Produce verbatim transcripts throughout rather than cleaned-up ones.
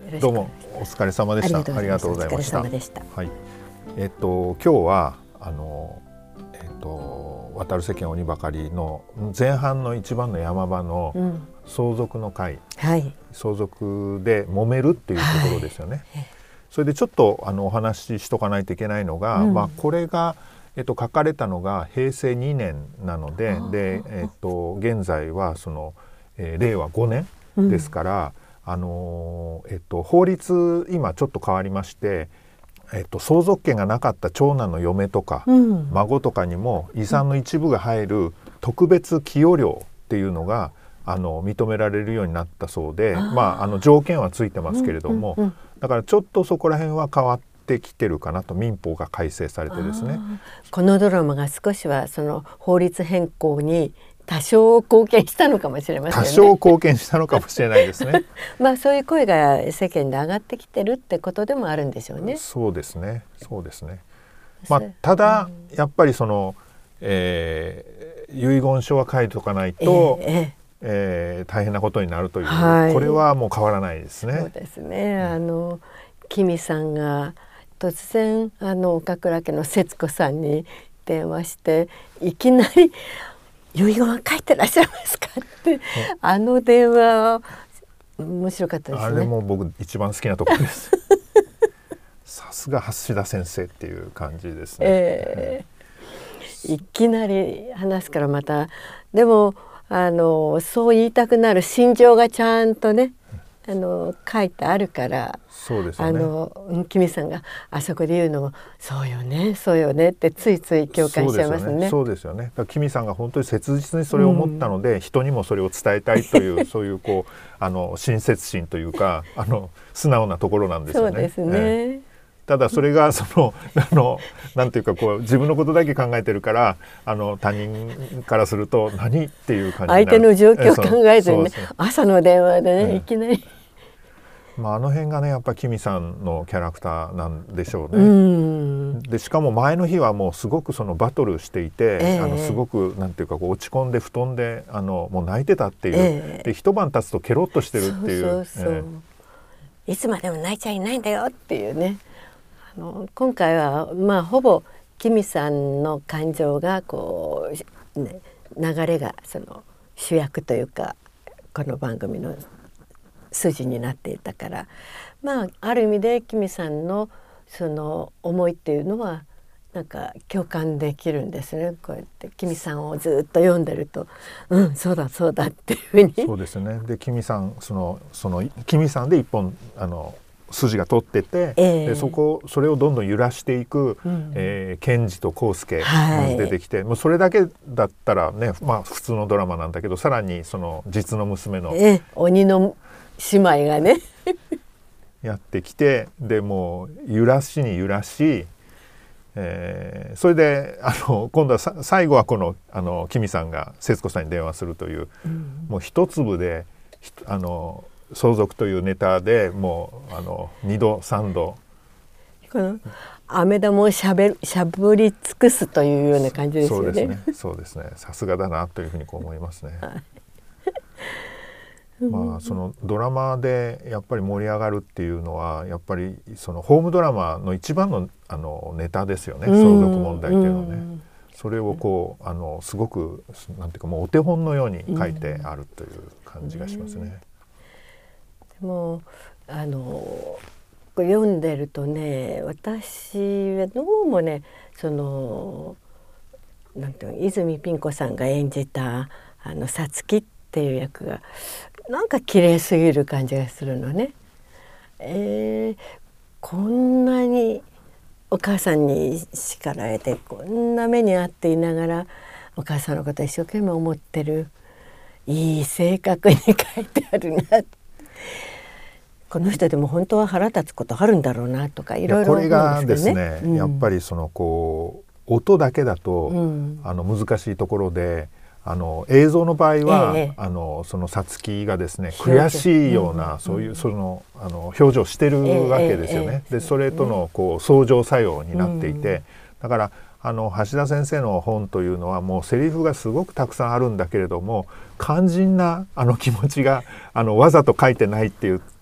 どうもお疲れ様でした。ありがとうございました。 お疲れ様でした。 はい。えっと今日はあのえっと渡る世間鬼ばかりの前半の一番の山場の相続の会、 うんはい、 相続で揉めるっていうところですよね。はい、それでちょっとあのお話ししとかないといけないのが、うん、まあこれがえっと書かれたのがへいせいにねんなので、でえっと現在はその、えー、れいわごねんですから。うんあのえっと、法律今ちょっと変わりまして、えっと、相続権がなかった長男の嫁とか、うん、孫とかにも遺産の一部が入る特別寄与料っていうのがあの認められるようになったそうで、あ、まあ、あの条件はついてますけれども、うんうんうん、だからちょっとそこら辺は変わってきてるかなと、民法が改正されてですね。 このドラマが少しはその法律変更に多少貢献したのかもしれませんね。 多少貢献したのかもしれないですね。 まあそういう声が世間で上がってきてるってことでもあるんでしょうね。 そうですね、そうですね。まあただ、うん、やっぱりその、えー、遺言書は書いておかないと、えーえーえー、大変なことになるという、はい、これはもう変わらないですね。 そうですね。あのキミさんが突然あの岡倉家の節子さんに電話していきなり遺言は書いてらっしゃいますかって、うん、あの電話面白かったですね。 あれも僕一番好きなところです。さすが橋田先生っていう感じですね。 えー、いきなり話すから、またでもあのそう言いたくなる心情がちゃんとね、あの書いてあるから、 そうですよね。 あのキミさんがあそこで言うのもそうよねそうよねってついつい共感しちゃいますね。 そうですよね。だからキミさんが本当に切実にそれを思ったので、うん、人にもそれを伝えたいというそういうこうあの親切心というかあの素直なところなんですよね。 そうですね。ええ、 ただそれがそのあのなんていうかこう自分のことだけ考えてるからあの他人からすると何っていう感じになる。 相手の状況を考えずにね、朝の電話でね、ええ、いきなり。 まあ、あの辺がねやっぱりキミさんのキャラクターなんでしょうね。うんでしかも前の日はもうすごくそのバトルしていて、えー、あのすごくなんていうかこう落ち込んで布団であのもう泣いてたっていう、えー、で一晩経つとケロッとしてるっていう。そうそうそう、えー、いつまでも泣いちゃいないんだよっていうね。あの今回はまあほぼキミさんの感情がこう、ね、流れがその主役というかこの番組の筋になっていたから、まあある意味でキミさんのその思いっていうのはなんか共感できるんですね。こうやってキミさんをずっと読んでると、うんそうだそうだっていうふうに。 そうですね。でキミさんそのそのキミさんで一本あの筋が通ってて、えー、でそこそれをどんどん揺らしていく、うんえー、ケンジとコウスケが出てきて、はい、もうそれだけだったらね、まあ普通のドラマなんだけど、さらにその実の娘の、 えー、鬼の姉妹がねやってきて、でもう揺らしに揺らし、えー、それであの今度はさ最後はこのあのキミさんが節子さんに電話するという、うん、もう一粒であの相続というネタでもうあのにどさんどこの飴玉をしゃべしゃぶり尽くすというような感じですよね。 そうですね。そうですね。さすがだなというふうにこう思いますね。はいまあ、そのドラマでやっぱり盛り上がるっていうのはやっぱりそのホームドラマの一番の、あのネタですよね、相続問題っていうのはね。それをこうあのすごくなんていうかもうお手本のように書いてあるという感じがしますね。 でもあの読んでるとね、私はどうもねそのなんていうの泉ピン子さんが演じたあのさつきっていう役がなんか綺麗すぎる感じがするのね。えー、こんなにお母さんに叱られてこんな目に遭っていながらお母さんのことを一生懸命思ってるいい性格に書いてあるな。この人でも本当は腹立つことあるんだろうなとかいろいろ思うんですけどね。 これがですね、うん、やっぱりそのこう音だけだと、うん、あの難しいところで。あの映像の場合は、ええ、あのそのさつきがですね悔しいような、うん、そういうそのあの表情してるわけですよね。え、でそれとのこう相乗作用になっていて、うん、だからあの橋田先生の本というのはもうセリフがすごくたくさんあるんだけれども肝心なあの気持ちがあのわざと書いてないっていう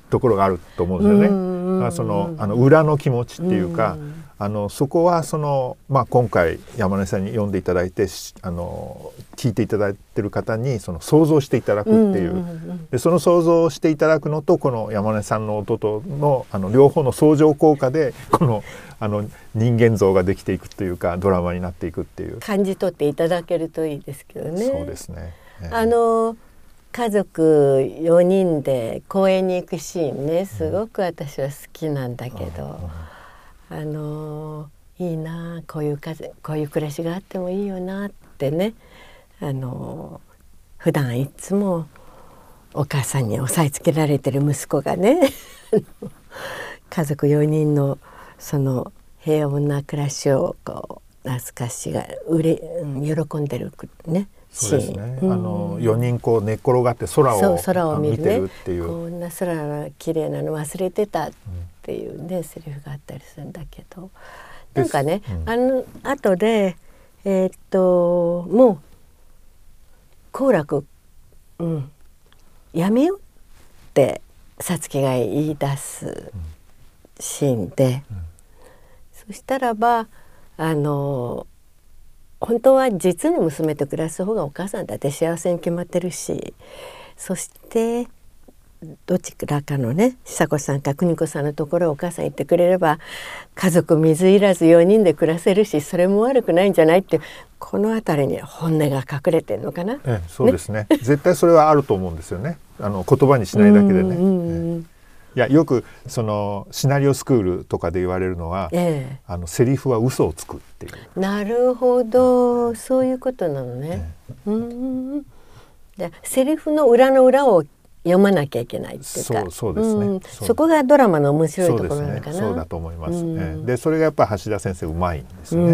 ところがあると思うんですよね。うん、そのあの裏の気持ちっていうか、うん、あのそこはその、まあ、今回山根さんに読んでいただいてあの聞いていただいてる方にその想像していただくっていう、うん、でその想像していただくのとこの山根さんの音とのあの両方の相乗効果でこのあの人間像ができていくというかドラマになっていくっていう感じ取っていただけるといいですけどね。 そうですね、えー、 あの家族よにんで公園に行くシーンねすごく私は好きなんだけど、うん、あのいいなこういう風こういう暮らしがあってもいいよなってね、あの普段いつもお母さんに押さえつけられてる息子がね家族よにんのその平穏な暮らしをこう懐かしがうれ、うん、喜んでるね。 そうですね、うん、あのよにんこう寝っ転がって空を、 そう空を見る、ね、 見てるっていう、 こんな空が綺麗なの忘れてたっていうね、うん、セリフがあったりするんだけどなんかね、うん、あの後でえー、っともう好楽、うん、やめようって皐月が言い出すシーンで、うん、そしたらばあの本当は実の娘と暮らす方がお母さんだって幸せに決まってるし、そしてどちらかのね久子さんか邦子さんのところをお母さん行ってくれれば家族水入らずよにんで暮らせるしそれも悪くないんじゃないってこの辺りに本音が隠れてるのかな、 ええ、そうですね絶対それはあると思うんですよねあの言葉にしないだけでね。うんうんいやよくそのシナリオスクールとかで言われるのは、ええ、あのセリフは嘘をつくっていう。 なるほど、そういうことなのね。ええ、うんでセリフの裏の裏を読まなきゃいけないっていうか、 そうそうですね、うん、 そこがドラマの面白いところなのかな。 そうですね、そうだと思います、うんええ、でそれがやっぱり橋田先生うまいんですよね、うん、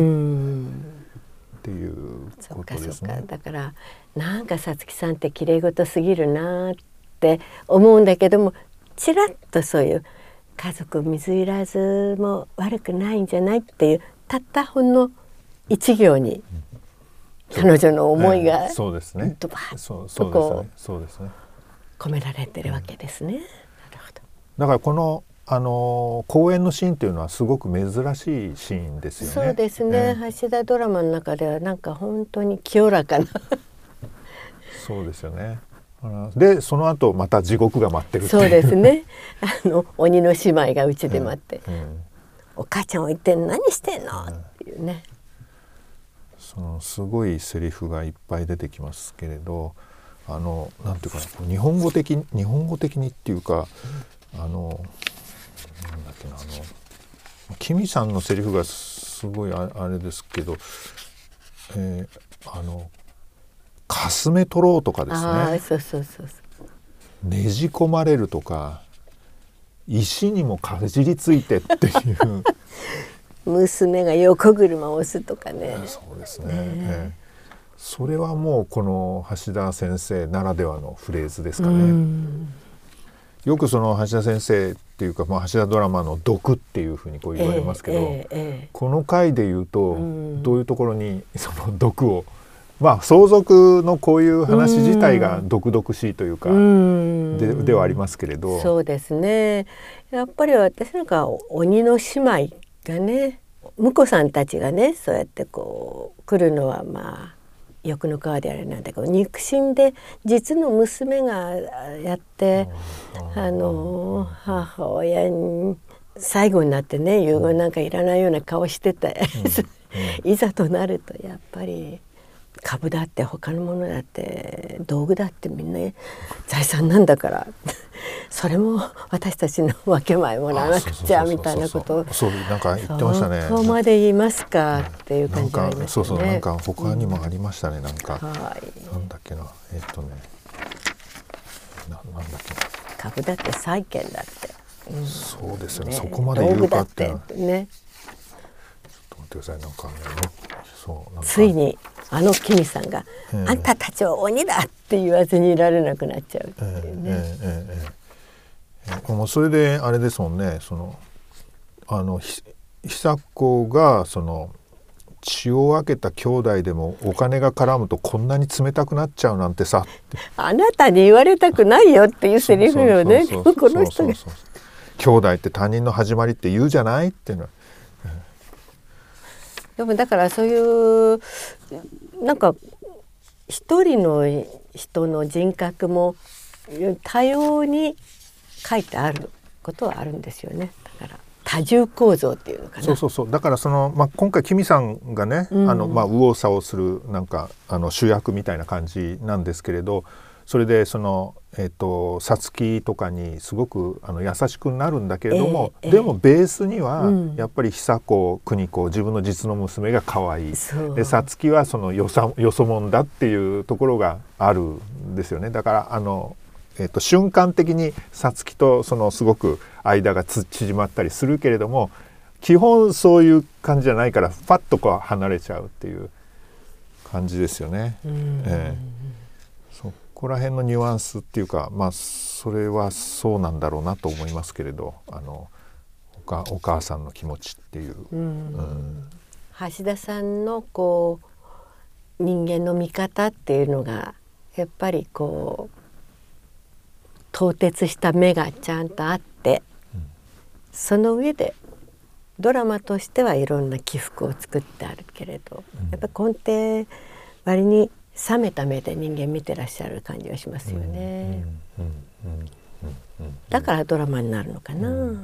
っていうことですね。 そうかそうか、だからなんか皐月さんって綺麗事すぎるなって思うんだけどもちらっとそういう家族水入らずも悪くないんじゃないっていうたったほんの一行に彼女の思いがドバッとこう込められてるわけですね。なるほど。 だからこのあの公演のシーンっていうのはすごく珍しいシーンですよね。 そうですね、えー、橋田ドラマの中ではなんか本当に清らかなそうですよね。でその後また地獄が待ってるっていう。 そうですねあの鬼の姉妹がうちで待って、うんうん、お母ちゃんを言って何してんの、うん、っていうねそのすごいセリフがいっぱい出てきますけれどあのなんていうかな日本語的日本語的にっていうかあのなんだっけなあのキミさんのセリフがすごい あ, あれですけど、えー、あのかすめ取ろうとかですね。 あ、そうそうそうそう。 ねじ込まれるとか石にもかじりついてっていう娘が横車を押すとかね。 そうですね、ねそれはもうこの橋田先生ならではのフレーズですかね。よくその橋田先生っていうか、まあ、橋田ドラマの毒っていうふうにこう言われますけど、えーえーえー、この回で言うとどういうところにその毒をまあ相続のこういう話自体が毒々しいというか で, ではありますけれど、 そうですね。やっぱり私なんか鬼の姉妹がね婿さんたちがねそうやってこう来るのはまあ欲の川であれなんだけど肉親で実の娘がやってあの母親に最後になってね遺言なんかいらないような顔してて、うんうん、いざとなるとやっぱり株だって他のものだって道具だってみんな財産なんだからそれも私たちの分け前もらわなくちゃみたいなことをそうなんか言ってましたね。 そこまで言いますかっていう感じがありましたね。 そうそうなんか他にもありましたね、うん、なんか、 はい、 なんだっけなえっとねななんだっけな株だって債権だって、 うん、そうですよね、そこまで言うかって道具だってねちょっと待ってくださいなんかねそうなんかついにあのキミさんが、えー、あんたたちは鬼だって言わずにいられなくなっちゃうっていうね、えーえーえーえー、もうそれであれですもんねそのあの久子がその血を分けた兄弟でもお金が絡むとこんなに冷たくなっちゃうなんてさって、 あなたに言われたくないよっていうセリフよね、この人が。 兄弟って他人の始まりって言うじゃないっていうのは、うん、 でもだからそういうなんか一人の人の人格も多様に書いてあることはあるんですよね。だから多重構造っていうのかな。 そうそうそう。だからその、まあ、今回キミさんがね、うん、あのまあ、右往左往するなんかあの主役みたいな感じなんですけれど、それでそのえっと皐月とかにすごくあの優しくなるんだけれども、えーえー、でもベースにはやっぱり久子邦子、自分の実の娘が可愛い、で皐月はそのよさよそ者だっていうところがあるんですよね。だからあのえっと瞬間的に皐月とそのすごく間が縮まったりするけれども、基本そういう感じじゃないからパッとこう離れちゃうっていう感じですよね。えー、そこら辺のニュアンスっていうか、まあそれはそうなんだろうなと思いますけれど、あの お, かお母さんの気持ちっていう、うんうん、 橋田さんのこう人間の見方っていうのがやっぱりこう透徹した目がちゃんとあって、うん、その上でドラマとしてはいろんな起伏を作ってあるけれど、うん、やっぱ根底割に冷めた目で人間見てらっしゃる感じがしますよね。だからドラマになるのかな。うんうんうん、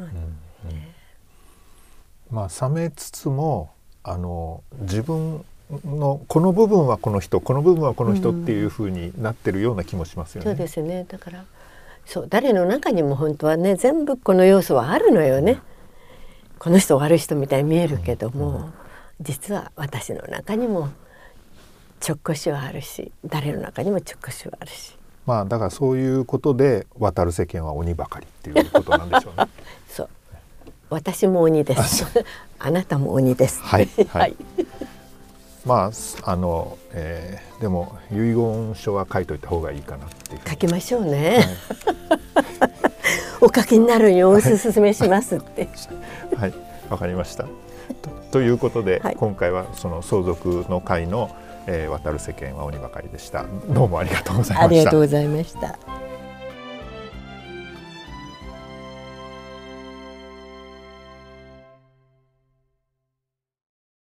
まあ冷めつつもあの自分のこの部分はこの人、この部分はこの人っていう風になってるような気もしますよね。 そうですね。だからそう誰の中にも本当はね全部この要素はあるのよね。この人悪い人みたいに見えるけども、うんうん、実は私の中にもちょっこしはあるし、誰の中にもちょっこしはあるし、 まあだからそういうことで渡る世間は鬼ばかりっていうことなんでしょうね。 そう、私も鬼です。あなたも鬼です。 はい、はい、まああの、えー、でも遺言書は書いといた方がいいかなっていう。 書きましょうね。はい、お書きになるようお勧めしますって。 はい、わかりました。と, ということで、はい、今回はその相続の会の、えー、渡る世間は鬼ばかりでした。どうもありがとうございました。 ありがとうございました。